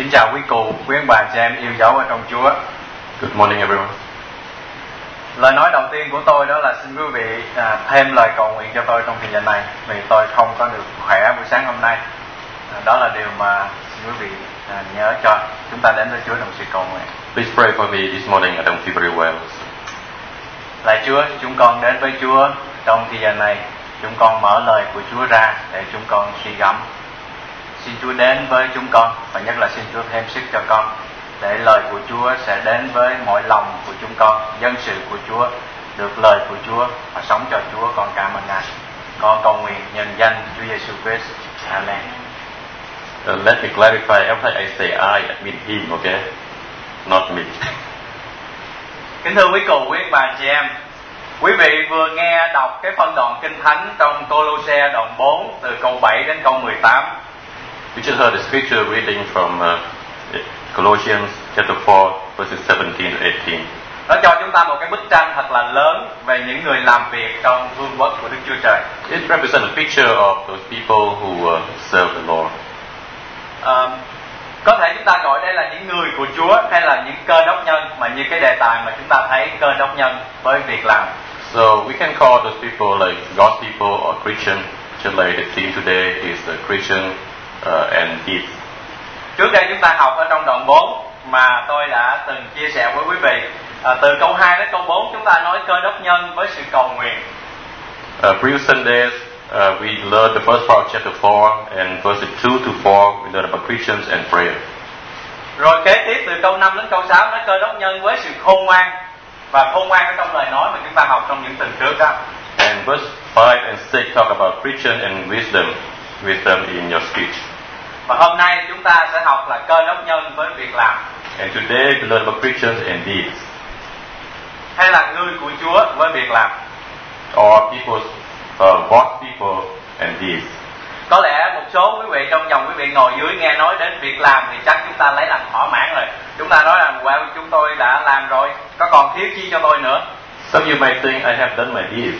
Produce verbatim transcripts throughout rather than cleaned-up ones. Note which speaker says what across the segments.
Speaker 1: Kính chào quý cụ, quý ông bà chị em yêu dấu ở trong Chúa.
Speaker 2: Good morning, everyone.
Speaker 1: Lời nói đầu tiên của tôi đó là xin quý vị à, thêm lời cầu nguyện cho tôi trong thời gian này, vì tôi không có được khỏe buổi sáng hôm nay. À, đó là điều mà xin quý vị à, nhớ cho chúng ta đến với Chúa trong sự cầu nguyện.
Speaker 2: Please pray for me this morning. I don't feel very well.
Speaker 1: Lạy Chúa, chúng con đến với Chúa trong thời gian này. Chúng con mở lời của Chúa ra để chúng con suy gẫm. Xin Chúa đến với chúng con, và nhất là xin Chúa thêm sức cho con, để lời của Chúa sẽ đến với mỗi lòng của chúng con, dân sự của Chúa được lời của Chúa và sống cho Chúa. Con cảm ơn Ngài. Con cầu nguyện nhân danh Chúa Giêsu Christ. Amen.
Speaker 2: Uh, let me clarify. Every time I say I, I mean him, okay? Not me.
Speaker 1: Kính thưa quý cụ, quý bà chị em, quý vị vừa nghe đọc cái phân đoạn Kinh Thánh trong Cô-lô-se đoạn bốn từ câu bảy đến câu mười tám.
Speaker 2: We just heard the scripture reading from uh, Colossians chapter four, verses seventeen to eighteen.
Speaker 1: Nó cho chúng ta một cái bức tranh thật là lớn về những người làm việc trong vương quốc của Đức Chúa Trời.
Speaker 2: It represents a picture of those people who uh, serve the Lord.
Speaker 1: Uh, có thể chúng ta gọi đây là những người của Chúa hay là những cơ đốc nhân, mà như cái đề tài mà chúng ta thấy, cơ đốc nhân với việc làm.
Speaker 2: So we can call those people like God's people or Christian, just like the theme today is the Christian uh, and deeds.
Speaker 1: Trước đây chúng ta học ở trong đoạn bốn mà tôi đã từng chia sẻ với quý vị. À, từ câu hai đến câu bốn chúng ta nói cơ đốc nhân với sự cầu nguyện.
Speaker 2: Uh, previous Sundays uh, we learned the first part of chapter four, and verses two to four we learned about Christians and prayer.
Speaker 1: Rồi kế tiếp từ câu năm đến câu sáu nói cơ đốc nhân với sự khôn ngoan, và khôn ngoan ở trong lời nói mà chúng ta học trong những tuần trước đó.
Speaker 2: And verse five and six talk about Christian and wisdom, wisdom in your speech.
Speaker 1: Và hôm nay chúng ta sẽ học là cơ đốc nhân với việc làm.
Speaker 2: And today we learn about Christians and deeds.
Speaker 1: Hay là người của Chúa với việc làm.
Speaker 2: Or people, uh, God's people and deeds.
Speaker 1: Có lẽ một số quý vị trong dòng quý vị ngồi dưới nghe nói đến việc làm thì chắc chúng ta lấy làm thỏa mãn rồi. Chúng ta nói rằng wow, chúng tôi đã làm rồi, có còn thiếu chi cho tôi nữa.
Speaker 2: Some of you might think I have done my deeds.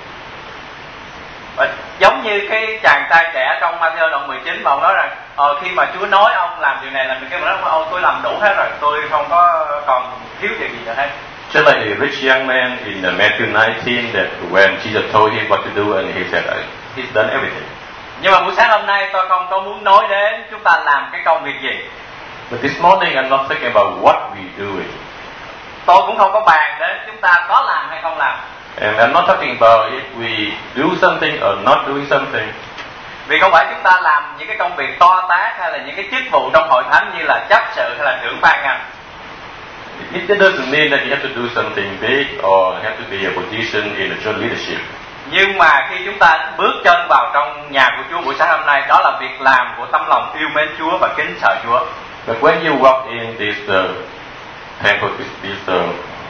Speaker 1: Và giống như cái chàng trai trẻ trong Ma-thi-ơ đoạn mười chín mà ông nói rằng ờ, khi mà Chúa nói ông làm điều này làm điều kia, mà nói ông tôi làm đủ hết rồi, tôi không có còn thiếu điều gì nữa hết.
Speaker 2: Just like a rich young man in Matthew nineteen, that when Jesus told him what to do, and he said, he's done everything.
Speaker 1: Nhưng mà buổi sáng hôm nay tôi không có muốn nói đến chúng ta làm cái công việc gì.
Speaker 2: But this morning I'm not thinking about what we do it.
Speaker 1: Tôi cũng không có bàn đến chúng ta có làm hay không làm.
Speaker 2: And I'm not talking about if we do something or not doing something.
Speaker 1: Vì không phải chúng ta làm những cái công việc to tát hay là những cái chức vụ trong hội thánh như là chấp sự hay là trưởng ban ngành.
Speaker 2: It doesn't mean that you have to do something big or have to be a position in the church leadership.
Speaker 1: Nhưng mà khi chúng ta bước chân vào trong nhà của Chúa buổi sáng hôm nay, đó là việc làm của tấm lòng yêu mến Chúa và kính sợ Chúa.
Speaker 2: But when you walk in this uh, temple, this, this uh,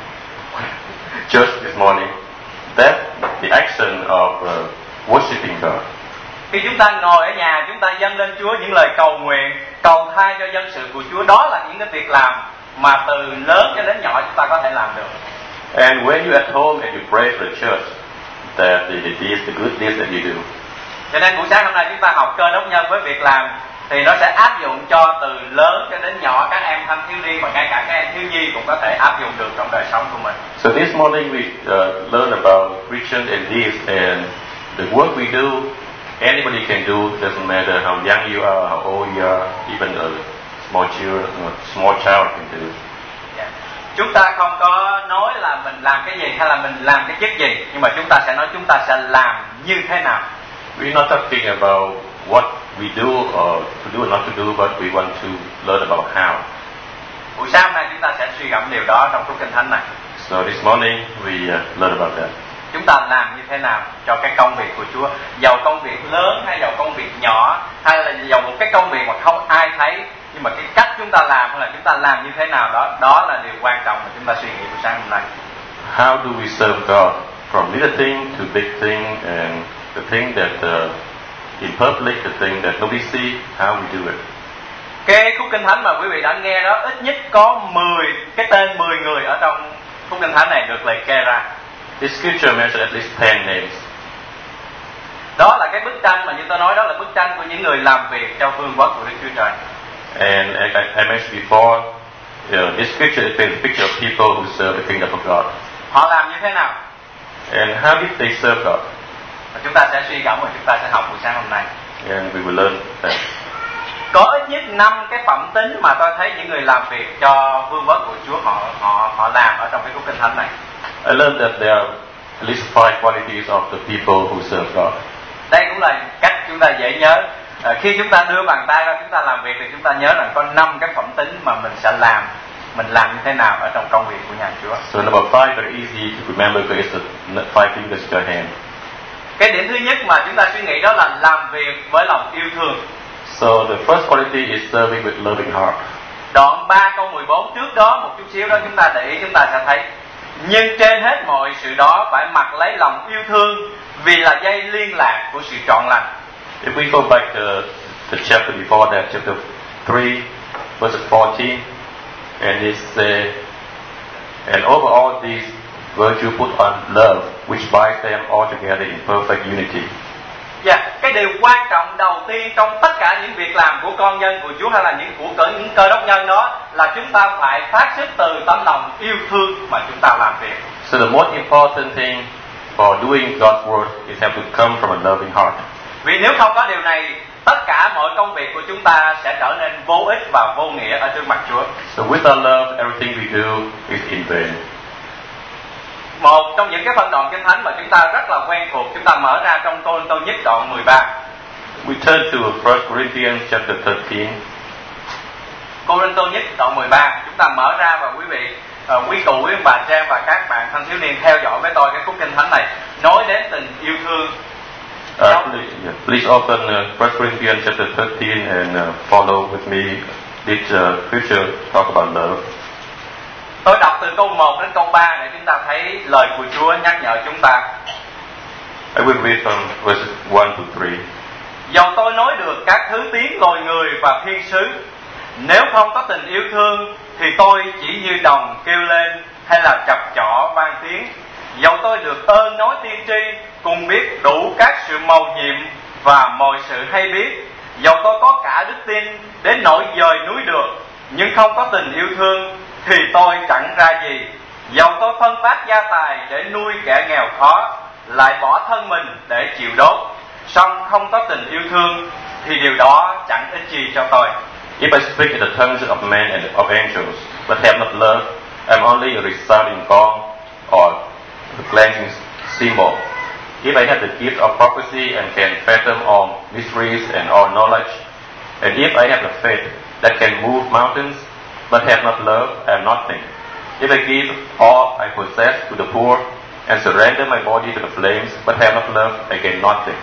Speaker 2: church this morning, that's the action of uh, worshiping God.
Speaker 1: Khi chúng ta ngồi ở nhà, chúng ta dâng lên Chúa những lời cầu nguyện, cầu thay cho dân sự của Chúa, đó là những cái việc làm mà từ lớn cho đến nhỏ chúng ta có thể làm được.
Speaker 2: And when you're at home and you pray for the church, that the, the deeds, the good deeds that you do.
Speaker 1: Cho nên buổi sáng hôm nay chúng ta học cơ đốc nhân với việc làm thì nó sẽ áp dụng cho từ lớn cho đến nhỏ, các em thanh thiếu niên và ngay cả các em thiếu nhi cũng có thể áp dụng được trong đời sống của mình.
Speaker 2: So this morning we uh, learn about Christians and deeds, and the work we do, anybody can do. Doesn't matter how young you are, how old you are, even a small child, a small child can do.
Speaker 1: Yeah. Chúng ta không có nói là mình làm cái gì hay là mình làm cái chức gì, nhưng mà chúng ta sẽ nói chúng ta sẽ làm như thế nào.
Speaker 2: We're not talking about what we do or to do or not to do, but we want to learn about how.
Speaker 1: Buổi sáng hôm nay chúng ta sẽ suy gẫm điều đó trong cuốn Kinh Thánh này.
Speaker 2: So this morning we uh, learn about that.
Speaker 1: Chúng ta làm như thế nào cho cái công việc của Chúa, dầu công việc lớn hay dầu công việc nhỏ, hay là dầu một cái công việc mà không ai thấy, nhưng mà cái cách chúng ta làm hay là chúng ta làm như thế nào đó, đó là điều quan trọng mà chúng ta suy nghĩ buổi sáng hôm nay.
Speaker 2: How do we serve God, from little thing to big thing, and the thing that uh, in public, the thing that nobody see, how we do it.
Speaker 1: Cái khúc Kinh Thánh mà quý vị đã nghe đó, ít nhất có mười cái tên mười người ở trong khúc Kinh Thánh này được liệt kê ra.
Speaker 2: This scripture mentions at least ten names.
Speaker 1: Đó là cái bức tranh mà như tôi nói, đó là bức tranh của những người làm việc trong vương quốc của Đức Chúa Trời.
Speaker 2: And I, I I mentioned before, you know, this picture is a picture of people who serve the kingdom of God.
Speaker 1: Họ làm như thế nào?
Speaker 2: And how did they serve God?
Speaker 1: Và chúng ta sẽ suy gẫm và chúng ta sẽ học buổi sáng hôm nay.
Speaker 2: And we will learn that.
Speaker 1: Có ít nhất năm cái phẩm tính mà tôi thấy những người làm việc cho vương quốc của Chúa họ họ họ làm ở trong cái cuốn kinh thánh này.
Speaker 2: I learned that there are at least five qualities of the people who serve God.
Speaker 1: Đây cũng là cách chúng ta dễ nhớ. À, khi chúng ta đưa bàn tay ra chúng ta làm việc thì chúng ta nhớ rằng có năm cái phẩm tính mà mình sẽ làm, mình làm như thế nào ở trong công việc của nhà Chúa.
Speaker 2: So number five, very easy to remember because it's the five fingers of your hand.
Speaker 1: Cái điểm thứ nhất mà chúng ta suy nghĩ đó là làm việc với lòng yêu thương.
Speaker 2: So the first quality is serving with loving heart.
Speaker 1: Đoạn ba câu mười bốn trước đó một chút xíu đó chúng ta để ý chúng ta sẽ thấy. Nhưng trên hết mọi sự đó phải mặc lấy lòng yêu thương vì là dây liên lạc của sự trọn lành.
Speaker 2: If we go back to the chapter before that, chapter three, verse fourteen, and it says, and over all these virtue put on love, which binds them all together in perfect unity.
Speaker 1: Dạ, yeah, cái điều quan trọng đầu tiên trong tất cả những việc làm của con dân của Chúa hay là những của cỡ những cơ đốc nhân đó là chúng ta phải phát xuất từ tấm lòng yêu thương mà chúng ta làm việc.
Speaker 2: So the most important thing for doing God's work is have to come from a loving heart.
Speaker 1: Vì nếu không có điều này, tất cả mọi công việc của chúng ta sẽ trở nên vô ích và vô nghĩa ở trước mặt Chúa.
Speaker 2: So with our love, everything we do is in vain.
Speaker 1: Một trong những cái phân đoạn kinh thánh mà chúng ta rất là quen thuộc, chúng ta mở ra trong Cô Tô nhất đoạn mười ba.
Speaker 2: We turn to First Corinthians chapter thirteen.
Speaker 1: Cô Tô nhất đoạn mười ba, chúng ta mở ra và quý vị, uh, quý cụ, quý ông bà Trang và các bạn thanh thiếu niên theo dõi với tôi cái khúc kinh thánh này nói đến tình yêu thương.
Speaker 2: Uh, please, yeah, please open uh, First Corinthians chapter thirteen and uh, follow with me. This uh, scripture talk about love.
Speaker 1: Tôi đọc từ câu một đến câu ba để chúng ta thấy lời của Chúa nhắc nhở chúng ta.
Speaker 2: I will read from verses one to three.
Speaker 1: Dầu tôi nói được các thứ tiếng loài người và thiên sứ, nếu không có tình yêu thương thì tôi chỉ như đồng kêu lên hay là chập chỏ vang tiếng. Dầu tôi được ơn nói tiên tri, cùng biết đủ các sự mầu nhiệm và mọi sự hay biết. Dầu tôi có cả đức tin đến nỗi dời núi được, nhưng không có tình yêu thương thì tôi chẳng ra gì. Dầu tôi phân phát gia tài để nuôi kẻ nghèo khó, lại bỏ thân mình để chịu đốt, song không có tình yêu thương thì điều đó chẳng ích gì cho tôi.
Speaker 2: If I speak in the tongues of men and of angels, but have not love, I am only a resounding gong or a clanging cymbal. If I have the gift of prophecy and can fathom all mysteries and all knowledge, and if I have the faith that can move mountains, but have not love, I am nothing. If I give all I possess to the poor and surrender my body to the flames, but have not love, I gain nothing.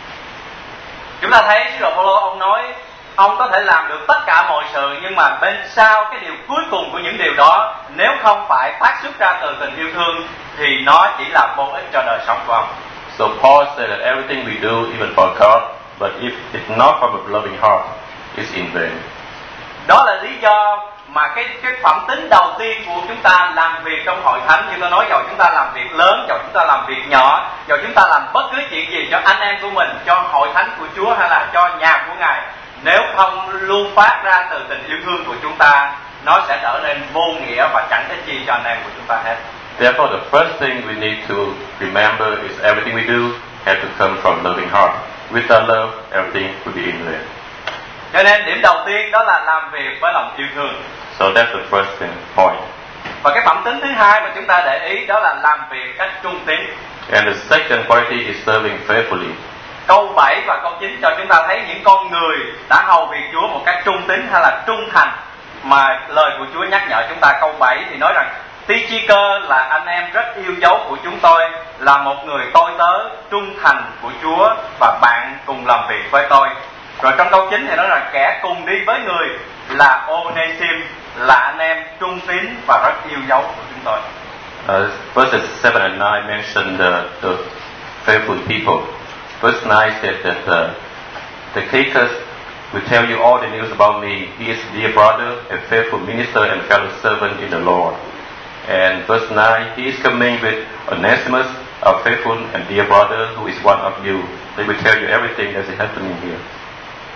Speaker 1: Chúng ta thấy sứ đồ Phaolô ông nói ông có thể làm được tất cả mọi sự, nhưng mà bên sau cái điều cuối cùng của những điều đó, nếu không phải phát xuất ra từ tình yêu thương thì nó chỉ là vô ích cho đời sống của ông.
Speaker 2: So Paul said that everything we do, even for God, but if it's not from a loving heart, it's in vain.
Speaker 1: Đó là lý do mà cái cái phẩm tính đầu tiên của chúng ta làm việc trong hội thánh, như tôi nói, dầu chúng ta làm việc lớn, dầu chúng ta làm việc nhỏ, dầu chúng ta làm bất cứ chuyện gì cho anh em của mình, cho hội thánh của Chúa hay là cho nhà của Ngài, nếu không luôn phát ra từ tình yêu thương của chúng ta, nó sẽ trở nên vô nghĩa và chẳng ích gì cho anh em của chúng ta hết.
Speaker 2: Therefore, the first thing we need to remember is everything we do has to come from loving heart. Without love, everything will be in vain.
Speaker 1: Cho nên điểm đầu tiên đó là làm việc với lòng yêu thương.
Speaker 2: So that's the first thing, point.
Speaker 1: Và cái phẩm tính thứ hai mà chúng ta để ý đó là làm việc cách trung tín.
Speaker 2: And the second quality is serving faithfully.
Speaker 1: Câu bảy và câu chín cho chúng ta thấy những con người đã hầu việc Chúa một cách trung tín hay là trung thành, mà lời của Chúa nhắc nhở chúng ta. Câu bảy thì nói rằng Tychicus là anh em rất yêu dấu của chúng tôi, là một người tôi tớ trung thành của Chúa và bạn cùng làm việc với tôi. Rồi trong câu chín thì nói rằng kẻ cùng đi với người là Onesim, là anh em trung tín và rất yêu dấu của chúng tôi.
Speaker 2: Uh, verses seven and nine mention the, the faithful people. Verse nine said that uh, Tychicus will tell you all the news about me. He is a dear brother, a faithful minister and fellow servant in the Lord. And verse nine, he is coming with Onesimus, our faithful and dear brother, who is one of you. They will tell you everything that is happening here.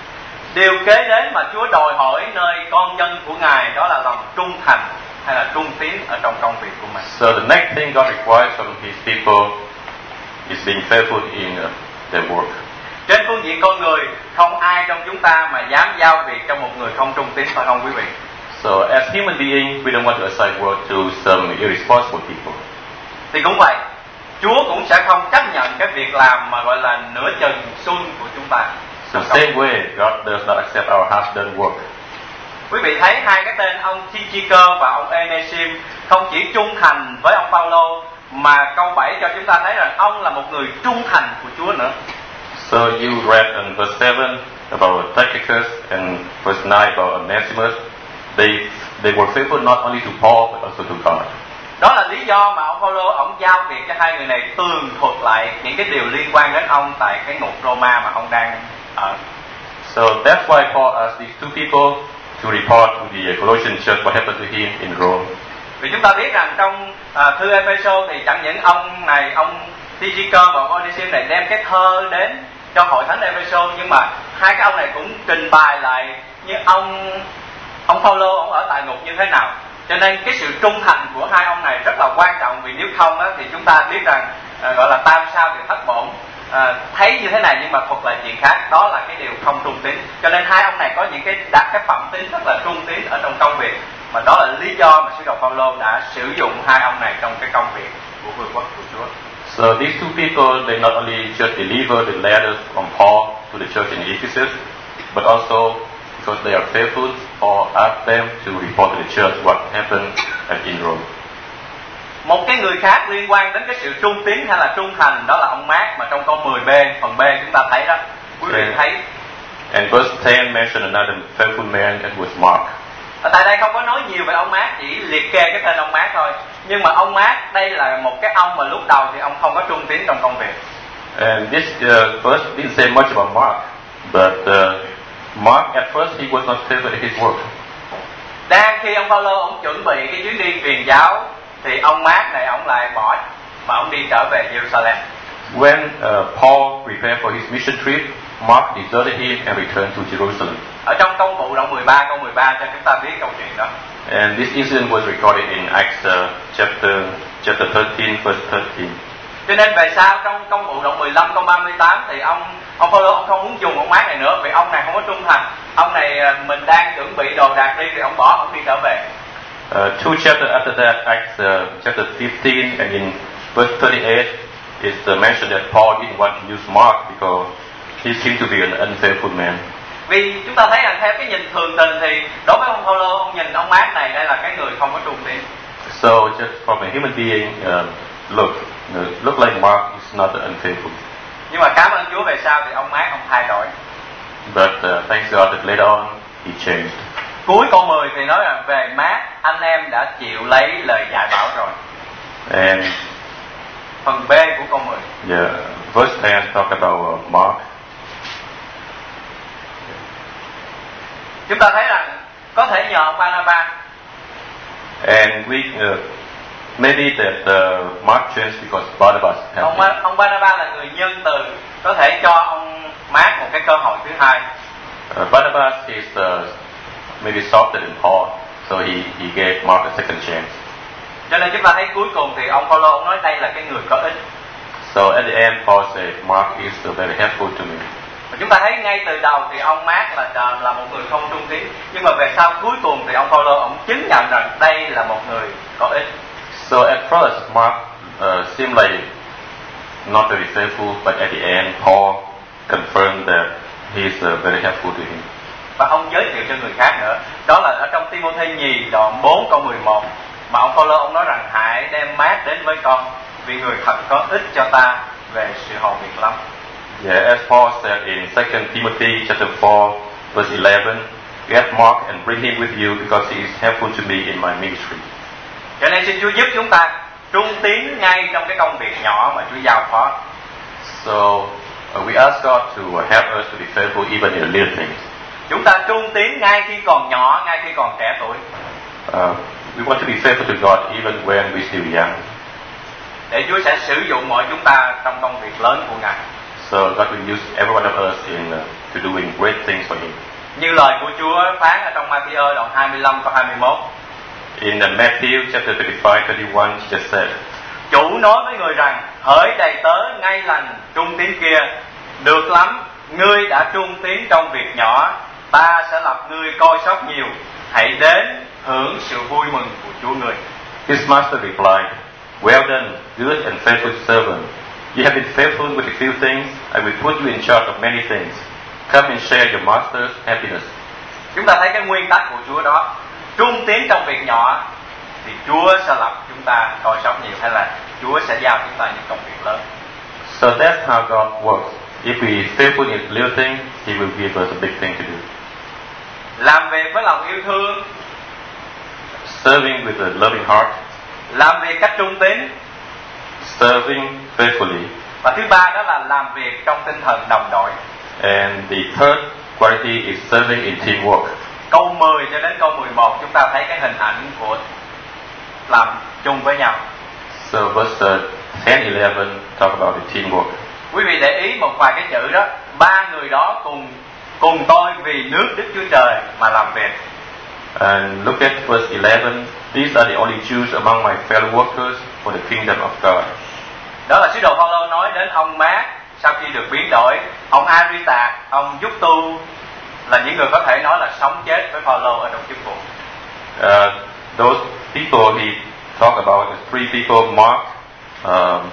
Speaker 1: Điều kế đến mà Chúa đòi hỏi nơi con dân của Ngài đó là lòng trung thành hay là trung tín ở trong công việc của mình.
Speaker 2: So the next thing God requires from His people is being faithful in uh, their work.
Speaker 1: Trên phương diện con người, không ai trong chúng ta mà dám giao việc cho một người không trung tín, phải không quý vị?
Speaker 2: So as human beings, we don't want to assign work to some irresponsible people.
Speaker 1: Thì cũng vậy, Chúa cũng sẽ không chấp nhận cái việc làm mà gọi là nửa chừng xuân của chúng ta.
Speaker 2: So same way, God does not accept our half-done work.
Speaker 1: Quý vị thấy hai cái tên ông Tychicus và ông Onesim không chỉ trung thành với ông Phaolô, mà câu bảy cho chúng ta thấy rằng ông là một người trung thành của Chúa nữa.
Speaker 2: So you read in verse seven about Tychicus and verse nine about Onesimus. They they were faithful not only to Paul but also to God.
Speaker 1: Đó là lý do mà ông Phaolô ông giao việc cho hai người này tường thuật lại những cái điều liên quan đến ông tại cái ngục Roma mà ông đang ở.
Speaker 2: So that's why Paul asked these two people to report to the Colossian church what happened to him in Rome.
Speaker 1: Vì chúng ta biết rằng trong à, thư Ephesos thì chẳng những ông này, ông Tychicus và ông Onesim này đem cái thơ đến cho hội thánh Ephesos, nhưng mà hai cái ông này cũng trình bày lại như ông ông Phaolô ông ở tại ngục như thế nào. Cho nên cái sự trung thành của hai ông này rất là quan trọng, vì nếu không á, thì chúng ta biết rằng à, gọi là tam sao thì thất bổn, à, thấy như thế này nhưng mà thuật lại chuyện khác, đó là cái điều không trung tín. Cho nên hai ông này có những cái đạt cái phẩm tính rất là trung tín ở trong công việc, mà đó là lý do mà sứ đồ Phaolô đã sử dụng hai ông này trong cái công việc của vương quốc của Chúa.
Speaker 2: So these two people, they not only just deliver the letters from Paul to the church in Ephesus, but also because they are faithful, Paul asked them to report to the church what happened in Rome.
Speaker 1: Một cái người khác liên quan đến cái sự trung tín hay là trung thành đó là ông Mác, mà trong câu mười B, phần B chúng ta thấy đó. Quý vị thấy.
Speaker 2: And verse ten mentioned another faithful man, it was Mark.
Speaker 1: Ở tại đây không có nói nhiều về ông Mác, chỉ liệt kê cái tên ông Mác thôi. Nhưng mà ông Mác đây là một cái ông mà lúc đầu thì ông không có trung tín trong công việc.
Speaker 2: And this uh, verse didn't say much about Mark, but uh, Mark at first he was not faithful in his work.
Speaker 1: Đang khi ông Phaolô ông chuẩn bị cái chuyến đi truyền giáo thì ông Mác này ông lại bỏ mà ông đi trở về Jerusalem.
Speaker 2: When uh, Paul prepared for his mission trip, Mark deserted him and returned to Jerusalem.
Speaker 1: Ở trong công vụ đoạn mười ba câu mười ba cho chúng ta biết câu chuyện đó.
Speaker 2: And this incident was recorded in Acts uh, chapter chapter thirteen verse thirteen.
Speaker 1: Cho nên về sau trong công vụ đoạn mười lăm câu ba mươi tám thì ông ông Phaolô ông không muốn dùng ông Mác này nữa, vì ông này không có trung thành. Ông này mình đang chuẩn bị đồ đạc đi thì ông bỏ, ông đi trở về.
Speaker 2: Uh, two chapters after that, Acts uh, chapter fifteen and in verse thirty-eight, it's uh, mentioned that Paul didn't want to use Mark because he seemed to be an unfaithful man.
Speaker 1: Vì chúng ta thấy rằng theo cái nhìn thường tình thì đối với ông Phaolô, ông nhìn ông Mác này đây là cái người không có trung tín.
Speaker 2: So just from a human being, uh, look, uh, look like Mark is not unfaithful.
Speaker 1: Nhưng mà cảm ơn Chúa về sau thì ông Mác ông thay đổi.
Speaker 2: But uh, thanks God that later on he changed.
Speaker 1: Cuối câu mười thì nói rằng về Mác, anh em đã chịu lấy lời dạy bảo rồi.
Speaker 2: And
Speaker 1: phần B của câu mười.
Speaker 2: Yeah, verse ten talk about uh, Mark.
Speaker 1: Chúng ta thấy rằng có thể nhờ ông Barnabas.
Speaker 2: And we uh, maybe that uh, Mark changed because Barnabas helped
Speaker 1: ông,
Speaker 2: him.
Speaker 1: ông Barnabas là người nhân từ, có thể cho ông Mark một cái cơ hội thứ hai.
Speaker 2: Uh, Barnabas is uh, maybe softer than Paul, so he he gave Mark a second chance.
Speaker 1: Cho nên chúng ta thấy cuối cùng thì ông Phaolô ông nói đây là cái người có ích.
Speaker 2: So at the end, Paul said, Mark is uh, very helpful to me.
Speaker 1: Và chúng ta thấy ngay từ đầu thì ông Mark là là một người không trung tín, nhưng mà về sau cuối cùng thì ông Phaolô ông chứng nhận rằng đây là một người có ích.
Speaker 2: So at first, Mark uh, seemed like not very faithful, but at the end, Paul confirmed that he is uh, very helpful to him.
Speaker 1: Và ông giới thiệu cho người khác nữa. Đó là ở trong Timôthê nhì đoạn bốn câu mười một mà ông Phaolô ông nói rằng hãy đem Mark đến với con, vì người thật có ích cho ta về sự hầu việc lắm.
Speaker 2: Yeah, as Paul said in Second Timothy chapter four verse eleven, get Mark and bring him with you because he is helpful to me in my ministry.
Speaker 1: Cho nên xin Chúa giúp chúng ta trung tín ngay trong cái công việc nhỏ mà Chúa giao phó.
Speaker 2: So uh, we ask God to help us to be faithful even in the little things.
Speaker 1: Chúng ta trung tín ngay khi còn nhỏ, ngay khi còn trẻ tuổi.
Speaker 2: Uh, we want to be faithful to God even when we're still young.
Speaker 1: Để Chúa sẽ sử dụng mọi chúng ta trong công việc lớn của Ngài.
Speaker 2: So God will use every one of us in uh, to doing great things for Him.
Speaker 1: Như lời của Chúa phán ở trong Ma-thi-ơ đoạn hai mươi lăm câu hai mươi mốt.
Speaker 2: In uh, Matthew chapter twenty-five, thirty-one, he just said,
Speaker 1: Chủ nói với người rằng, hỡi đầy tớ ngay lành trung tín kia, được lắm, ngươi đã trung tín trong việc nhỏ, ta sẽ lập ngươi coi sóc nhiều, hãy đến hưởng sự vui mừng của Chúa người.
Speaker 2: His master replied, well done, good and faithful servant. You have been faithful with a few things, I will put you in charge of many things. Come and share your master's happiness.
Speaker 1: Chúng ta thấy cái nguyên tắc của Chúa đó, trung tín trong việc nhỏ thì Chúa sẽ lập chúng ta coi sóc nhiều, hay là Chúa sẽ giao chúng ta những công việc lớn.
Speaker 2: So that's how God works. If we faithful in little things, He will give us a big thing to do.
Speaker 1: Làm việc với lòng yêu thương,
Speaker 2: Serving with a loving heart,
Speaker 1: làm việc cách trung tín,
Speaker 2: serving faithfully,
Speaker 1: và thứ ba đó là làm việc trong tinh thần đồng đội.
Speaker 2: and the third quality is serving in teamwork.
Speaker 1: Câu mười cho đến câu mười một chúng ta thấy cái hình ảnh của làm chung với nhau.
Speaker 2: So verse uh, ten, eleven talk about the teamwork.
Speaker 1: Quý vị để ý một vài cái chữ đó, ba người đó cùng cùng tôi vì nước Đức Chúa Trời mà làm việc.
Speaker 2: And look at verse eleven. These are the only Jews among my fellow workers for the kingdom of God.
Speaker 1: Đó là sứ đồ Phaolô nói đến ông Mát sau khi được biến đổi, ông Aristarch, ông Justus là những người có thể nói là sống chết với Phaolô ở trong chức vụ.
Speaker 2: Uh, those people he talked about, the three people, Mark, um,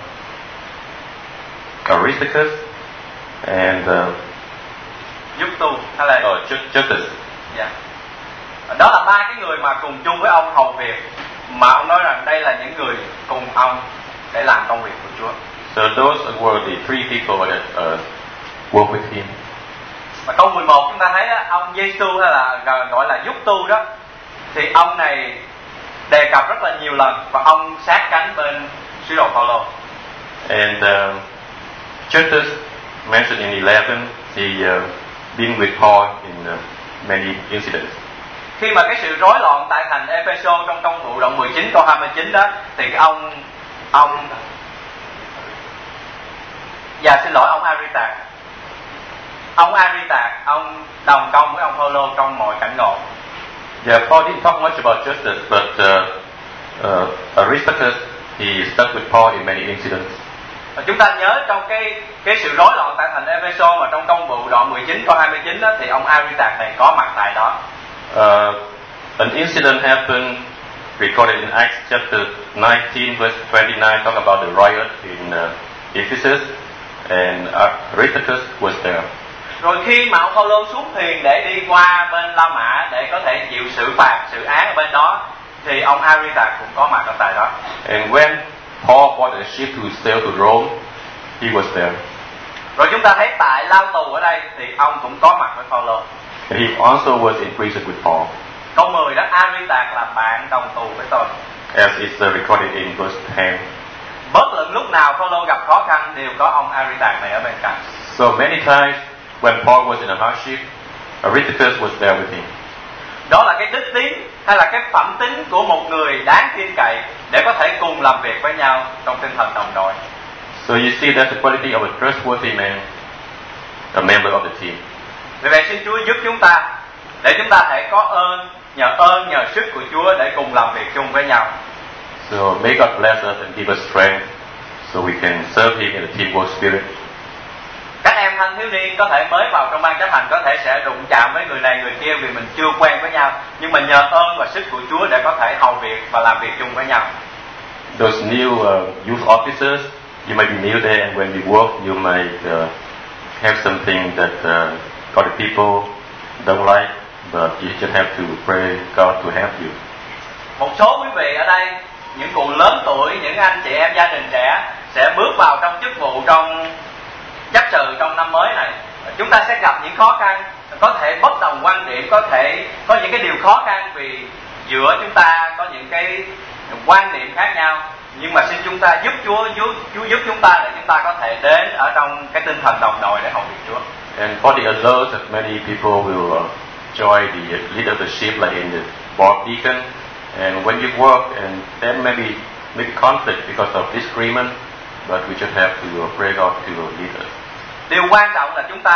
Speaker 2: Aristarchus, and uh,
Speaker 1: Justus hay là
Speaker 2: oh, Ju- Justus.
Speaker 1: yeah. Đó là ba cái người mà cùng chung với ông hầu việc, mà ông nói rằng đây là những người cùng ông để làm công việc của Chúa.
Speaker 2: So those were the three people that uh, worked with him.
Speaker 1: Và câu mười một chúng ta thấy đó, ông Giê-xu hay là gọi là Justus đó, thì ông này đề cập rất là nhiều lần và ông sát cánh bên sứ đồ Phaolô.
Speaker 2: And uh, Justus mentioned in eleven, he uh, been with Paul in uh, many incidents.
Speaker 1: Khi mà cái sự rối loạn tại thành Epheso trong công vụ đoạn mười chín câu hai mươi chín đó, thì cái ông ông dạ xin lỗi ông Aristarch, ông Aristarch ông đồng công với ông Phaolô trong mọi cảnh ngộ.
Speaker 2: Yeah, Paul didn't talk much about Justus, but uh, uh, Aristarchus, he stuck with Paul in many incidents.
Speaker 1: Và chúng ta nhớ trong cái cái sự rối loạn tại thành Epheso mà trong công vụ đoạn mười chín câu hai mươi chín đó, thì ông Aristarch này có mặt tại đó.
Speaker 2: Uh, an incident happened, recorded in Acts chapter nineteen, verse twenty-nine, talk about the riot in uh, Ephesus, and Aristarchus was there.
Speaker 1: Rồi khi mà ông Phaolô xuống thuyền để đi qua bên La Mã để có thể chịu xử phạt, xử án ở bên đó, thì ông Aristarch cũng có mặt ở tại đó.
Speaker 2: And when Paul bought a ship to sail to Rome, he was there.
Speaker 1: Rồi chúng ta thấy tại lao tù ở đây thì ông cũng có mặt với Phaolô.
Speaker 2: And he also was in prison with Paul,
Speaker 1: Câu mười đó, Aristarch là bạn đồng tù với tôi.
Speaker 2: as is uh, recorded in verse ten.
Speaker 1: Bất luận lúc nào Phaolô gặp khó khăn đều có ông Aristarch này ở bên cạnh.
Speaker 2: So many times when Paul was in a hardship, Aristarchus was there with him.
Speaker 1: Đó là cái đức tín hay là cái phẩm tính của một người đáng tin cậy để có thể cùng làm việc với nhau trong tinh thần đồng đội.
Speaker 2: So you see that's the quality of a trustworthy man, a member of the team.
Speaker 1: Vì vậy xin Chúa giúp chúng ta để chúng ta thể có ơn, nhờ ơn, nhờ sức của Chúa để cùng làm việc chung với nhau.
Speaker 2: So may God bless us and give us strength so we can serve Him in a teamwork spirit.
Speaker 1: Các em thanh thiếu niên có thể mới vào trong ban chấp hành có thể sẽ đụng chạm với người này người kia vì mình chưa quen với nhau, nhưng mà nhờ ơn và sức của Chúa để có thể hầu việc và làm việc chung với nhau.
Speaker 2: Those new uh, youth officers, you might be new there, and when you work, you might uh, have something that uh, other people don't like, but you just have to pray God to help you.
Speaker 1: Một số quý vị ở đây, những cụ lớn tuổi, những anh chị em gia đình trẻ sẽ bước vào trong chức vụ trong chấp sự trong năm mới này. Chúng ta sẽ gặp những khó khăn, có thể bất đồng quan điểm, có thể có những cái điều khó khăn vì giữa chúng ta có những cái quan điểm khác nhau. Nhưng mà xin chúng ta giúp Chúa, Chúa, Chúa giúp chúng ta để chúng ta có thể đến ở trong cái tinh thần đồng đội để hầu việc Chúa.
Speaker 2: And for the others, many people will uh, join the leadership, like in the board deacon. And when you work, and there may be maybe conflict because of disagreement, but we just have to uh, pray God to lead us.
Speaker 1: Điều quan trọng là chúng ta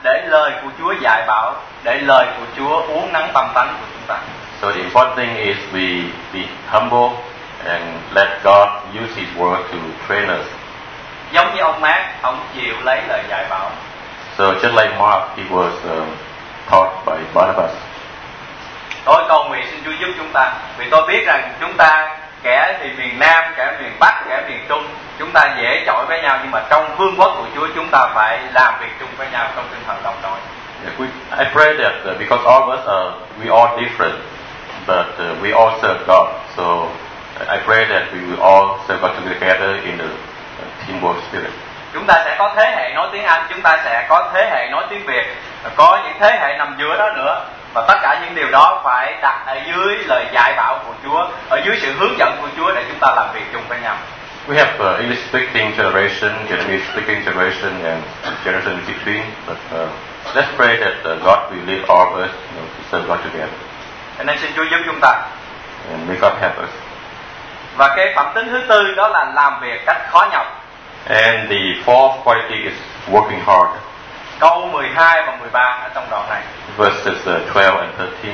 Speaker 1: để lời của Chúa dạy bảo, để lời của Chúa uốn nắn tâm tánh của chúng ta.
Speaker 2: So the important thing is we be humble and let God use His word to train us.
Speaker 1: Giống như ông Mark, ông chịu lấy lời dạy bảo.
Speaker 2: So just like Mark, he was um, taught by Barnabas.
Speaker 1: Tôi cầu nguyện xin Chúa giúp chúng ta, vì tôi biết rằng chúng ta kẻ thì miền Nam, kẻ miền Bắc, kẻ miền Trung, chúng ta dễ chọi với nhau, nhưng mà trong vương quốc của Chúa chúng ta phải làm việc chung với nhau trong tinh thần đồng đội.
Speaker 2: Yeah, we, I pray that uh, because all of us are, we all different, but uh, we all serve God. So I pray that we will all serve God together in the uh, teamwork spirit.
Speaker 1: Chúng ta sẽ có thế hệ nói tiếng Anh, chúng ta sẽ có thế hệ nói tiếng Việt, có những thế hệ nằm giữa đó nữa. Và tất cả những điều đó phải đặt ở dưới lời dạy bảo của Chúa, ở dưới sự hướng dẫn của Chúa để chúng ta làm việc chung với nhau.
Speaker 2: We have uh, English speaking generation, Vietnamese speaking generation, and generation in between. But uh, let's pray that uh, God will lead all of us, you know, to serve God together.
Speaker 1: Cho nên xin Chúa giúp chúng ta.
Speaker 2: And may God help us.
Speaker 1: Và cái phẩm tính thứ tư đó là làm việc cách khó nhọc.
Speaker 2: And the fourth quality is working hard.
Speaker 1: Câu mười hai và mười ba ở trong đoạn này.
Speaker 2: Verses uh, twelve and thirteen.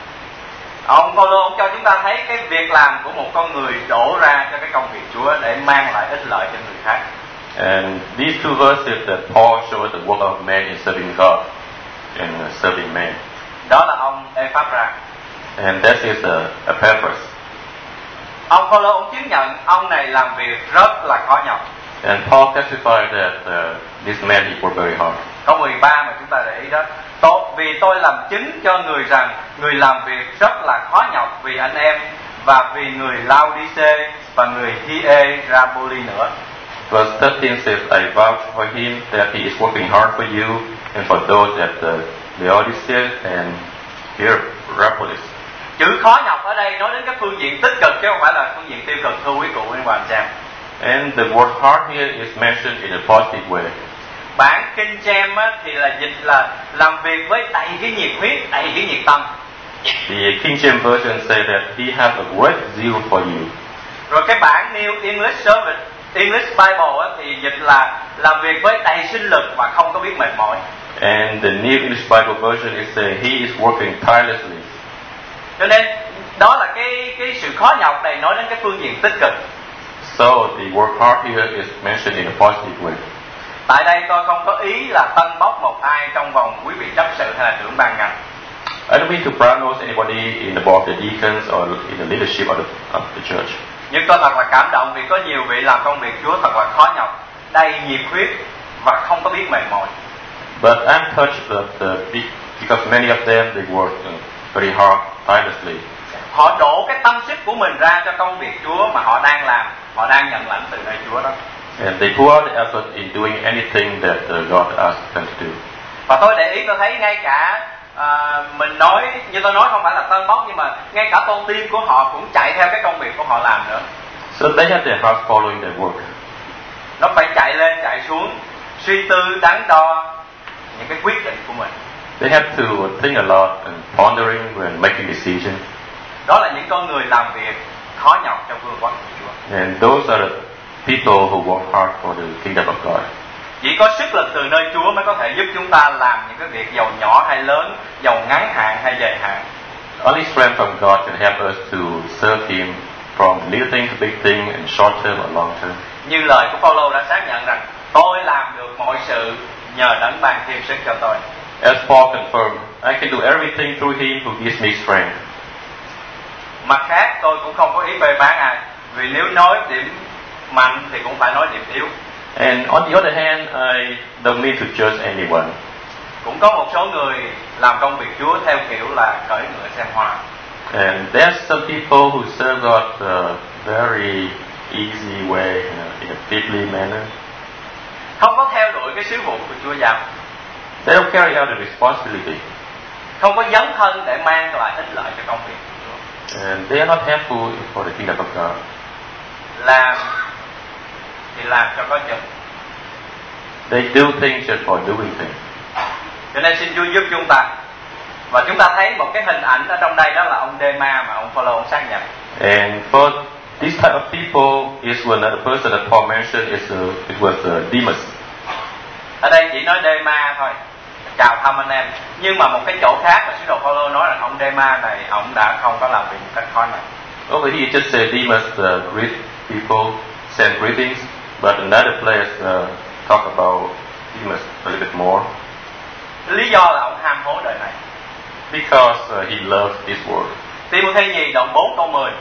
Speaker 1: Ông Phaolô ông cho chúng ta thấy cái việc làm của một con người đổ ra cho cái công việc Chúa để mang lại ích lợi cho người khác.
Speaker 2: And these two verses that Paul shows the work of man in serving God and uh, serving man.
Speaker 1: Đó là ông Ephraim.
Speaker 2: And that is uh, Epaphras.
Speaker 1: Ông Phaolô ông chứng nhận ông này làm việc rất là khó nhọc.
Speaker 2: And Paul testified that uh, this man he worked very hard.
Speaker 1: Câu mười ba mà chúng ta để ý đó. Tôi, vì tôi làm chứng cho người rằng người làm việc rất là khó nhọc vì anh em và vì người Laodice và người Hierapoli nữa.
Speaker 2: Verse thirteen says, I vouch for him that he is working hard for you and for those at uh, Laodicea and Hierapolis.
Speaker 1: Chữ khó nhọc ở đây nói đến cái phương diện tích cực chứ không phải là phương diện tiêu cực, thưa quý cụ quý bà anh chị em.
Speaker 2: And the word hard here is mentioned in a positive way.
Speaker 1: Bản King James á, thì là dịch là làm việc với đầy cái nhiệt huyết, đầy cái nhiệt tâm.
Speaker 2: The King James version say that he has a great zeal for you.
Speaker 1: Rồi cái bản New English Service, English Bible á, thì dịch là làm việc với đầy sinh lực và không có biết mệt mỏi.
Speaker 2: And the New English Bible version is say he is working tirelessly.
Speaker 1: Cho nên đó là cái cái sự khó nhọc này nói đến cái phương diện tích cực.
Speaker 2: So the word hard here is mentioned in a positive way.
Speaker 1: Tại đây tôi không có ý là tân bốc một ai trong vòng quý vị chấp sự hay là trưởng ban ngành.
Speaker 2: I don't mean to promote anybody in the board of the deacons or in the leadership of the, of the church.
Speaker 1: Nhưng tôi thật là cảm động vì có nhiều vị làm công việc Chúa thật là khó nhọc, đầy nhiệt huyết và không có biết mệt mỏi.
Speaker 2: But I'm touched that uh, because many of them they work uh, very hard, tirelessly.
Speaker 1: Họ đổ cái tâm sức của mình ra cho công việc Chúa mà họ đang làm, họ đang nhận lãnh từ nơi Chúa đó.
Speaker 2: And they pour out the effort in doing anything that uh, God asks them to do.
Speaker 1: Và tôi để ý tôi thấy ngay cả à, mình nói như tôi nói không phải là tân bốc nhưng mà ngay cả con tim của họ cũng chạy theo cái công việc của họ làm nữa.
Speaker 2: So they have their heart following their work.
Speaker 1: Nó phải chạy lên chạy xuống, suy tư đắn đo những cái quyết định của mình.
Speaker 2: They have to think a lot and pondering when making decisions.
Speaker 1: Đó là những con người làm việc khó nhọc trong vương quốc của Chúa.
Speaker 2: And those are the people who work hard for the kingdom of God.
Speaker 1: Chỉ có sức lực từ nơi Chúa mới có thể giúp chúng ta làm những cái việc giàu nhỏ hay lớn, giàu ngắn hạn hay dài hạn.
Speaker 2: Only strength from God can help us to serve Him from little thing to big thing and short term or long term.
Speaker 1: Như lời của Phaolô đã xác nhận rằng tôi làm được mọi sự nhờ đấng ban thêm sức cho tôi.
Speaker 2: As Paul confirmed, I can do everything through Him who gives me strength.
Speaker 1: Mặt khác tôi cũng không có ý phê phán ai, vì nếu nói điểm mạnh thì cũng phải nói điểm yếu.
Speaker 2: And on the other hand, I don't mean to judge anyone.
Speaker 1: Cũng có một số người làm công việc Chúa theo kiểu là cởi ngựa xem hoa.
Speaker 2: And there's some people who serve God uh, very easy way, you know, in a fitly manner.
Speaker 1: Không có theo đuổi cái sứ vụ của Chúa giao.
Speaker 2: They don't carry out the responsibility.
Speaker 1: Không có dấn thân để mang lại ích lợi cho công việc của Chúa.
Speaker 2: And they are not helpful for the kingdom of God.
Speaker 1: Làm thì làm cho có chừng.
Speaker 2: They do things just for doing things.
Speaker 1: Cho nên xin Chúa giúp chúng ta. Và chúng ta thấy một cái hình ảnh ở trong đây đó là ông Dema mà ông Phaolô ông xác nhận.
Speaker 2: And for this type of people is another person that Paul mentioned is uh, it was uh, Demas.
Speaker 1: Ở đây chỉ nói Dema thôi. chào thăm anh em. Nhưng mà một cái chỗ khác là sứ đồ Phaolô nói rằng ông Đê-ma này ông đã không có làm việc một cách khó nhọc.
Speaker 2: Over here, it just said Demas uh, greet people, send greetings, but another place uh, talk about Demas a little bit more.
Speaker 1: Lý do là ông ham hố đời này.
Speaker 2: Because uh, he loves this world.
Speaker 1: Ti-mô-thê nhì đoạn bốn câu mười.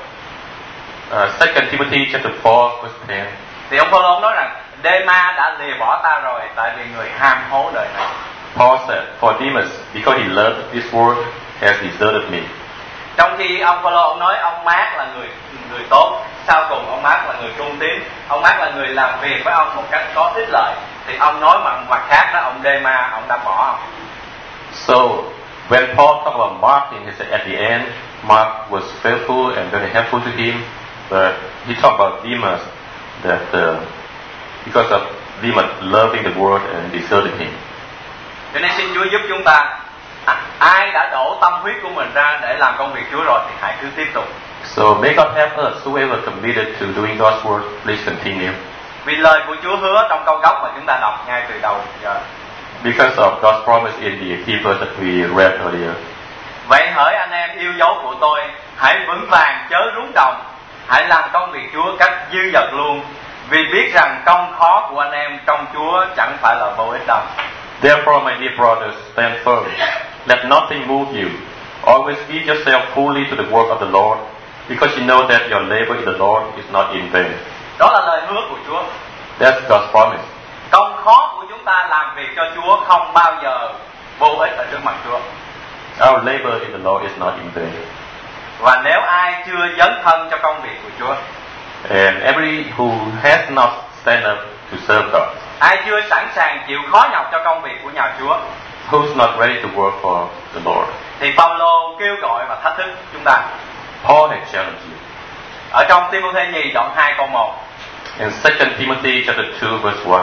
Speaker 2: Uh, Second Timothy chapter four verse ten.
Speaker 1: Thì ông Phaolô nói rằng Đê-ma đã lìa bỏ ta rồi tại vì người ham hố đời này.
Speaker 2: Paul said, "For Demas, because he loved this world, has deserted me."
Speaker 1: Trong khi ông Phaolô ông nói ông Mác là người người tốt, sau cùng ông Mác là người trung tín, ông Mác là người làm việc với ông một cách có ích lợi, thì ông nói bằng mặt khác đó ông Đê-ma ông đã bỏ ông.
Speaker 2: So when Paul talked about Mark, he said at the end, Mark was faithful and very helpful to him, but he talked about Demas that uh, because of Demas loving the world and deserted him.
Speaker 1: Cho nên xin Chúa giúp chúng ta, à, ai đã đổ tâm huyết của mình ra để làm công việc Chúa rồi thì hãy cứ tiếp tục.
Speaker 2: So may God help us, whoever committed to doing God's work, please continue.
Speaker 1: Vì lời của Chúa hứa trong câu gốc mà chúng ta đọc ngay từ đầu giờ.
Speaker 2: Because of God's promise in the key verse that we read earlier.
Speaker 1: Vậy hỡi anh em yêu dấu của tôi, hãy vững vàng chớ rúng động, hãy làm công việc Chúa cách dư dật luôn, vì biết rằng công khó của anh em trong Chúa chẳng phải là vô ích đâu.
Speaker 2: Therefore, my dear brothers, stand firm. Let nothing move you. Always give yourself fully to the work of the Lord, because you know that your labor in the Lord is not in vain.
Speaker 1: Đó là lời hứa của Chúa.
Speaker 2: That's God's promise.
Speaker 1: Công khó của chúng ta làm việc cho Chúa không bao giờ vô ích ở trước mặt Chúa.
Speaker 2: Our labor in the Lord is not in vain.
Speaker 1: Và nếu ai chưa dấn thân cho công việc của Chúa,
Speaker 2: And every who has not stand up to serve God,
Speaker 1: ai chưa sẵn sàng chịu khó nhọc cho công việc của nhà Chúa,
Speaker 2: who's not ready to work for the Lord,
Speaker 1: thì Phaolô kêu gọi và thách thức chúng ta.
Speaker 2: Paul had challenged you.
Speaker 1: Ở trong Ti-mô-thê nhì đoạn hai câu một.
Speaker 2: In Second Timothy chapter two verse one.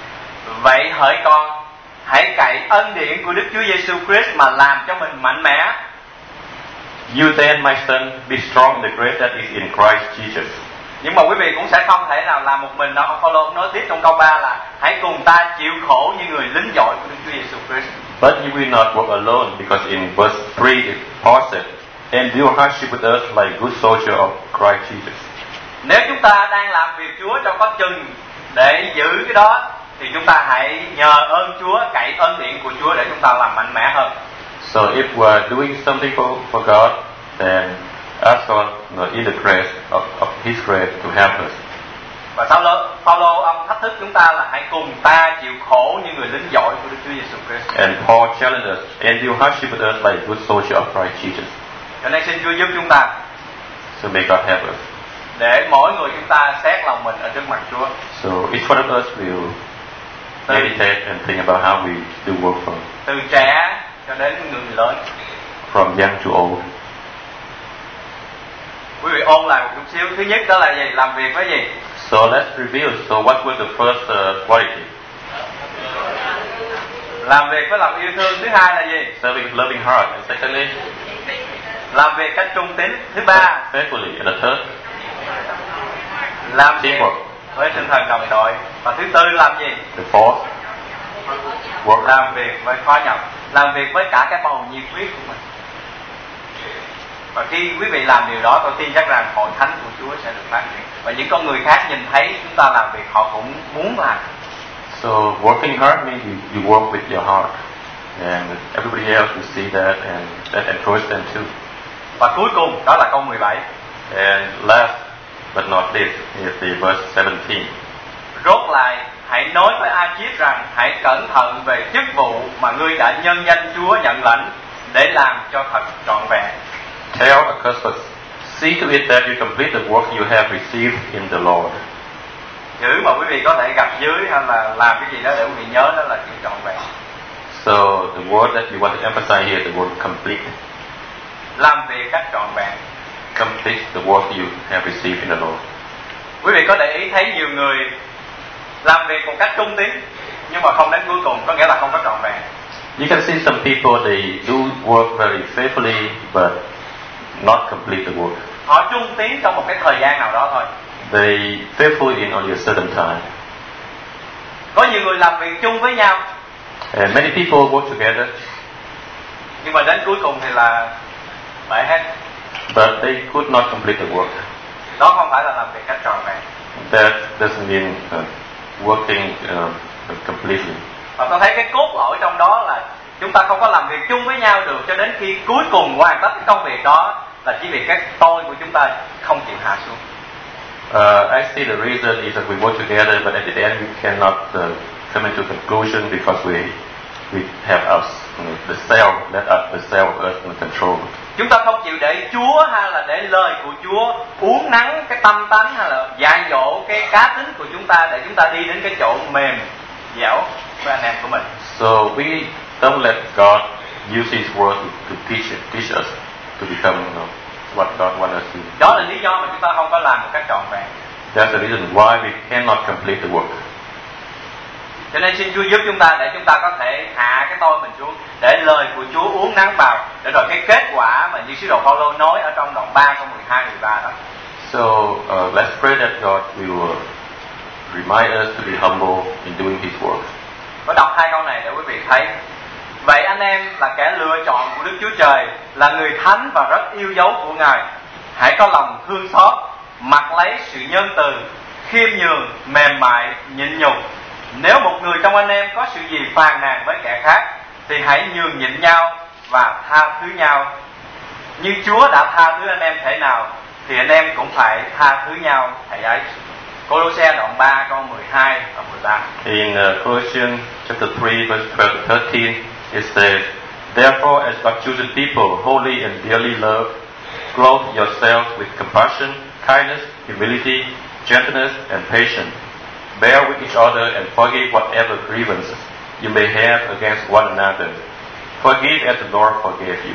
Speaker 1: Vậy hỡi con, hãy cậy ân điển của Đức Chúa Giêsu Christ mà làm cho mình mạnh mẽ.
Speaker 2: You then, my son, be strong in the grace that is in Christ Jesus.
Speaker 1: Nhưng mà quý vị cũng sẽ không thể nào làm một mình đâu. Ông Phaolô nói tiếp trong câu ba là hãy cùng ta chịu khổ như người lính giỏi của Đức Chúa Giêsu Christ.
Speaker 2: But you will not work alone, because in verse three, Paul said, "Endure hardship with us like good soldier of Christ Jesus."
Speaker 1: Nếu chúng ta đang làm việc Chúa cho có chừng để giữ cái đó, thì chúng ta hãy nhờ ơn Chúa, cậy ân điển của Chúa để chúng ta làm mạnh mẽ hơn.
Speaker 2: So if we are doing something for, for God, then ask God uh, in the grace of, of His grace to help us.
Speaker 1: Và sau đó, Phaolô ông thách thức chúng ta là hãy cùng ta chịu khổ như người lính giỏi của Đức Chúa Giêsu Christ.
Speaker 2: And Paul challenged us, endure hardship with us like good soldier of Christ Jesus.
Speaker 1: Cho nên xin Chúa giúp chúng ta.
Speaker 2: So may God help us.
Speaker 1: Để mỗi người chúng ta xét lòng mình ở trước mặt Chúa.
Speaker 2: So each one of us will meditate and think about how we do work from
Speaker 1: từ trẻ cho đến người lớn.
Speaker 2: From young to old.
Speaker 1: Quý vị ôn lại một chút xíu. Thứ nhất đó là gì? Làm việc với gì?
Speaker 2: So let's review. So what was the first uh, quality?
Speaker 1: Làm việc với lòng yêu thương. Thứ hai là gì?
Speaker 2: Serving with loving heart. And secondly,
Speaker 1: làm việc cách trung tín. Thứ ba,
Speaker 2: faithfully. And the third,
Speaker 1: làm việc
Speaker 2: teamwork.
Speaker 1: với tinh thần đồng đội. Và thứ tư làm gì?
Speaker 2: The fourth, work.
Speaker 1: Làm việc với khó nhọc. Làm việc với cả cái bầu nhiệt huyết của mình. Và khi quý vị làm điều đó, tôi tin chắc rằng hội thánh của Chúa sẽ được phát triển. Và những con người khác nhìn thấy chúng ta làm việc, họ cũng muốn làm.
Speaker 2: So working hard means you, you work with your heart, and everybody else will see that, and that encourages them too.
Speaker 1: Và cuối cùng đó là câu mười bảy.
Speaker 2: And last but not least is the verse seventeen.
Speaker 1: Rốt lại, hãy nói với A-chíp rằng hãy cẩn thận về chức vụ mà ngươi đã nhân danh Chúa nhận lãnh để làm cho thật trọn vẹn.
Speaker 2: Tell Augustus, see to it that you complete the work you have received in the Lord.
Speaker 1: Chữ mà quý vị có thể gặp dưới hay là làm cái gì đó để quý vị nhớ đó là chữ trọn vẹn.
Speaker 2: So the word that you want to emphasize here is the word complete.
Speaker 1: Làm việc cách trọn vẹn.
Speaker 2: Complete the work you have received in the Lord.
Speaker 1: Quý vị có để ý thấy nhiều người làm việc một cách trung tín nhưng mà không đến cuối cùng, có nghĩa là không có trọn vẹn.
Speaker 2: You can see some people, they do work very faithfully but not complete the work.
Speaker 1: Họ trung tín trong một cái thời gian nào đó thôi.
Speaker 2: They faithful in only a certain time.
Speaker 1: Có nhiều người làm việc chung với nhau.
Speaker 2: And many people work together,
Speaker 1: nhưng mà đến cuối cùng thì là bể hết.
Speaker 2: but they could not complete the work.
Speaker 1: Đó không phải là làm việc cách trọn vẹn.
Speaker 2: That doesn't mean uh, working uh, completely.
Speaker 1: Và tôi thấy cái cốt lõi trong đó là chúng ta không có làm việc chung với nhau được cho đến khi cuối cùng hoàn tất cái công việc đó, là chỉ vì cái tôi của chúng ta không chịu hạ xuống.
Speaker 2: Uh, I see the reason is that we work together, but at the end we cannot uh, come into conclusion because we we have us, you know, the self, let us, the self of us in control.
Speaker 1: Chúng ta không chịu để Chúa hay là để lời của Chúa uốn nắn cái tâm tánh hay là dạy dỗ cái cá tính của chúng ta để chúng ta đi đến cái chỗ mềm dẻo với anh em của mình.
Speaker 2: So we don't let God use His word to, to teach it, teach us to become, you know, what God wants us to.
Speaker 1: Đó là lý do mà chúng ta không có làm một cách trọn vẹn.
Speaker 2: That's the reason why we cannot complete the work.
Speaker 1: Cho nên xin Chúa giúp chúng ta để chúng ta có thể hạ cái tôi mình xuống, để lời của Chúa uốn nắn vào, để rồi cái kết quả mà như sứ đồ Phaolô nói ở trong đoạn ba câu mười hai mười ba đó.
Speaker 2: So uh, let's pray that God will remind us to be humble in doing His work.
Speaker 1: Có đọc hai câu này để quý vị thấy. Vậy anh em là kẻ lựa chọn của Đức Chúa Trời, là người thánh và rất yêu dấu của Ngài. Hãy có lòng thương xót, mặc lấy sự nhân từ, khiêm nhường, mềm mại, nhịn nhục. Nếu một người trong anh em có sự gì phàn nàn với kẻ khác, thì hãy nhường nhịn nhau và tha thứ nhau. Như Chúa đã tha thứ anh em thể nào, thì anh em cũng phải tha thứ nhau thể ấy. Cô-lô-se đoạn ba câu mười hai và mười ba.
Speaker 2: In uh, Colossians chapter three, verse twelve to thirteen, it says, "Therefore, as God's chosen people, holy and dearly loved, clothe yourselves with compassion, kindness, humility, gentleness, and patience. Bear with each other and forgive whatever grievances you may have against one another. Forgive as the Lord forgave you."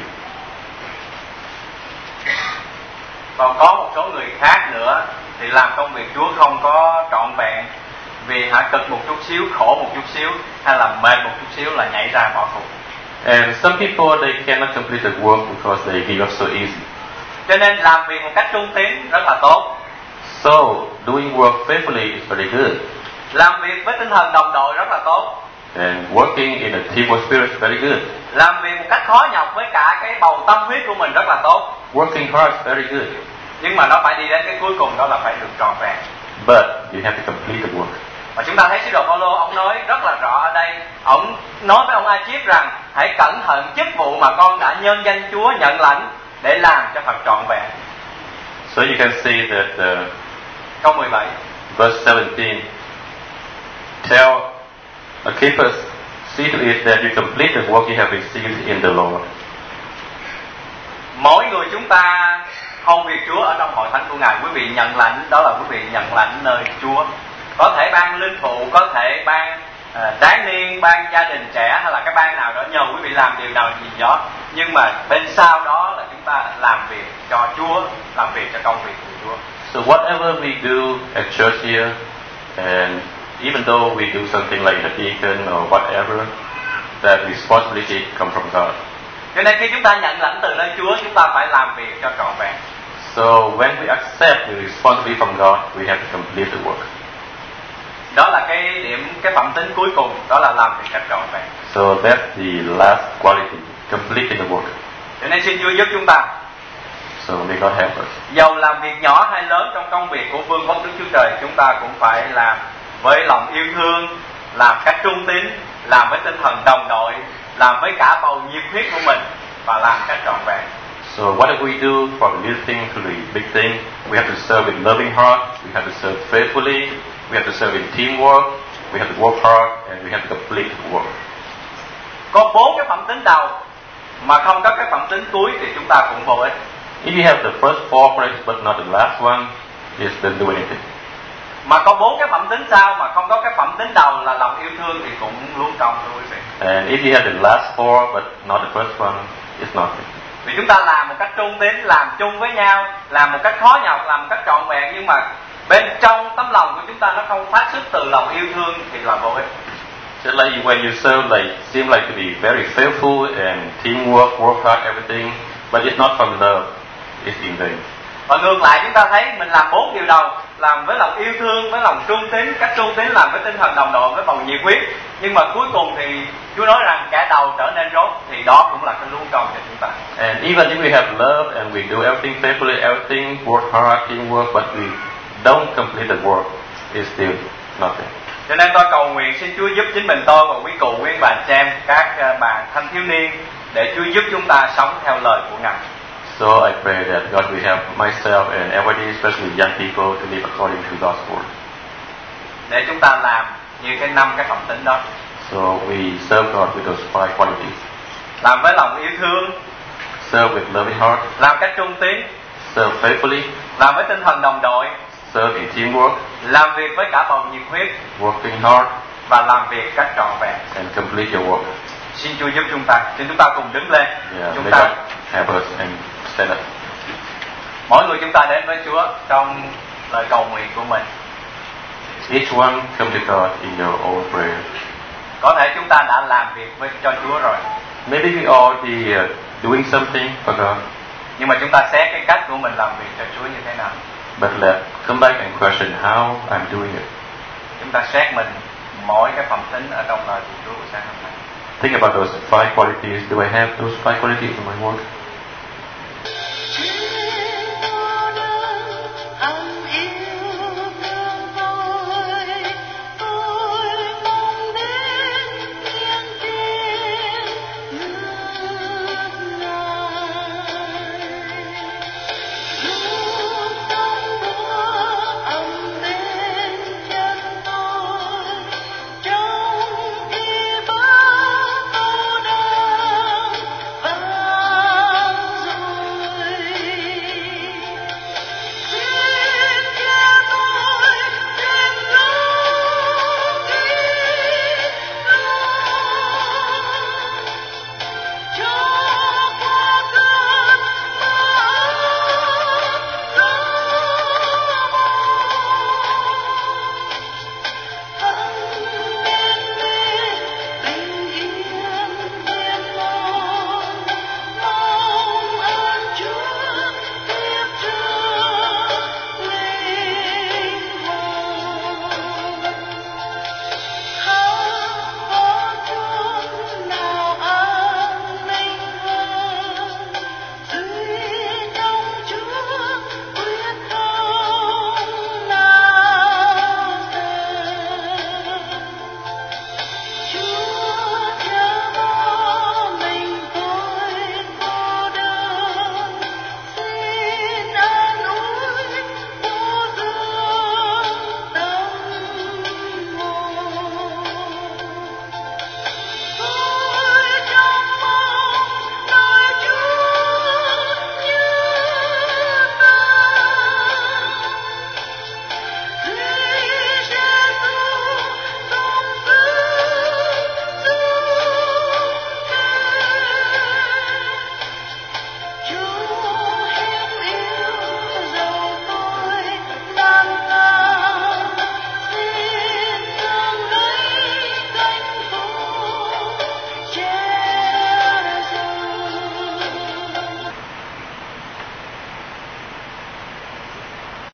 Speaker 1: Còn có một số người khác nữa thì làm công việc Chúa không có trọn vẹn, vì hả cực một chút xíu, khổ một chút xíu, hay là mệt một chút xíu là nhảy ra bỏ cuộc.
Speaker 2: And some people, they cannot complete the work because they give up so easy.
Speaker 1: Cho nên làm việc một cách trung tín rất là tốt.
Speaker 2: So doing work faithfully is very good.
Speaker 1: Làm việc với tinh thần đồng đội rất là tốt.
Speaker 2: And working in a teamwork spirit is very good.
Speaker 1: Làm việc một cách khó nhọc với cả cái bầu tâm huyết của mình rất là tốt.
Speaker 2: Working hard is very good.
Speaker 1: Nhưng mà nó phải đi đến cái cuối cùng, đó là phải được trọn vẹn.
Speaker 2: But you have to complete the work.
Speaker 1: Và chúng ta thấy sứ đồ Phaolô ông nói rất là rõ ở đây. Ông nói với ông A-chíp rằng hãy cẩn thận chức vụ mà con đã nhân danh Chúa nhận lãnh để làm cho thật trọn vẹn.
Speaker 2: So you can see that uh,
Speaker 1: Câu mười bảy.
Speaker 2: verse seventeen, tell Archippus, see to it that you complete the work you have received in the Lord.
Speaker 1: Mỗi người chúng ta hầu việc Chúa ở trong hội thánh của Ngài, quý vị nhận lãnh, đó là quý vị nhận lãnh nơi Chúa. Có thể ban linh phụ, có thể ban uh, tráng niên, ban gia đình trẻ, hay là cái ban nào đó nhờ quý vị làm điều nào gì đó. Nhưng mà bên sau đó là chúng ta làm việc cho Chúa, làm việc cho công việc của Chúa.
Speaker 2: So whatever we do at church here, and even though we do something like a deacon or whatever, that responsibility comes from God.
Speaker 1: Cho nên khi chúng ta nhận lãnh từ nơi Chúa, chúng ta phải làm việc cho trọn vẹn.
Speaker 2: So when we accept the responsibility from God, we have to complete the work.
Speaker 1: Đó là cái điểm, cái phẩm tính cuối cùng, đó là làm việc cách trọn vẹn.
Speaker 2: So that's the last quality, completing the work.
Speaker 1: Cho nên xin Chúa giúp chúng ta.
Speaker 2: So may God help us.
Speaker 1: Dầu làm việc nhỏ hay lớn trong công việc của vương quốc Đức Chúa Trời, chúng ta cũng phải làm với lòng yêu thương, làm cách trung tín, làm với tinh thần đồng đội, làm với cả bầu nhiệt huyết của mình và làm cách trọn vẹn.
Speaker 2: So whatever we do, from the little thing to the big thing, we have to serve with loving heart, we have to serve faithfully, we have to serve in teamwork, we have to work hard, and we have to complete the work.
Speaker 1: Có bốn cái phẩm tính đầu mà không có cái phẩm tính cuối thì chúng ta cũng vô ích.
Speaker 2: If you have the first four qualities but not the last one, it doesn't do anything.
Speaker 1: Mà có bốn cái phẩm tính sau mà không có cái phẩm tính đầu là lòng yêu thương thì cũng luống công thưa quý vị.
Speaker 2: And if you have the last four but not the first one, it's nothing.
Speaker 1: Vì chúng ta làm một cách trung tín, làm chung với nhau, làm một cách khó nhọc, làm một cách trọn vẹn, nhưng mà bên trong tấm lòng của chúng ta nó không phát xuất từ lòng yêu thương thì là vô ích.
Speaker 2: Just like when you serve, like seem like to be very faithful and teamwork, work hard, everything, but it's not from love, it's in vain.
Speaker 1: Và ngược lại chúng ta thấy mình làm bốn điều đầu, làm với lòng yêu thương, với lòng trung tín, cách trung tín, làm với tinh thần đồng đội, với bầu nhiệt huyết, Nhưng mà cuối cùng thì Chúa nói rằng kẻ đầu trở nên rốt, thì đó cũng là cái luống công cho chúng ta.
Speaker 2: And even if we have love and we do everything faithfully, everything, work hard, teamwork, but we don't complete the work, it's still nothing.
Speaker 1: Cho nên tôi cầu nguyện xin Chúa giúp chính mình tôi và quý cụ, quý bà chị em, các uh, bạn thanh thiếu niên, để Chúa giúp chúng ta sống theo lời của Ngài.
Speaker 2: So I pray that God will help myself and everybody, especially young people, to live according to God's word.
Speaker 1: Để chúng ta làm như cái năm cái phẩm tính đó.
Speaker 2: So we serve God with those five qualities.
Speaker 1: Làm với lòng yêu thương,
Speaker 2: serve with loving heart,
Speaker 1: làm cách trung tín,
Speaker 2: serve faithfully,
Speaker 1: làm với tinh thần đồng đội,
Speaker 2: serve in teamwork,
Speaker 1: làm việc với cả bầu nhiệt huyết,
Speaker 2: working hard,
Speaker 1: và làm việc cách trọn vẹn.
Speaker 2: and complete your work.
Speaker 1: Xin Chúa giúp chúng ta. Xin chúng ta cùng đứng lên.
Speaker 2: Yeah,
Speaker 1: Chúng
Speaker 2: may
Speaker 1: ta
Speaker 2: God help us and stand up.
Speaker 1: mỗi người chúng ta đến với Chúa trong lời cầu nguyện của mình.
Speaker 2: Each one come to God in your own prayer.
Speaker 1: Có thể chúng ta đã làm việc với cho Chúa rồi,
Speaker 2: Maybe we already uh, doing something for God,
Speaker 1: nhưng mà chúng ta xét cái cách của mình làm việc cho Chúa như thế nào.
Speaker 2: but let come back and question how I'm doing it.
Speaker 1: Chúng ta xét mình mỗi cái phẩm tính ở trong lời của Chúa của sáng hôm nay.
Speaker 2: Think about those five qualities. Do I have those five qualities in my work?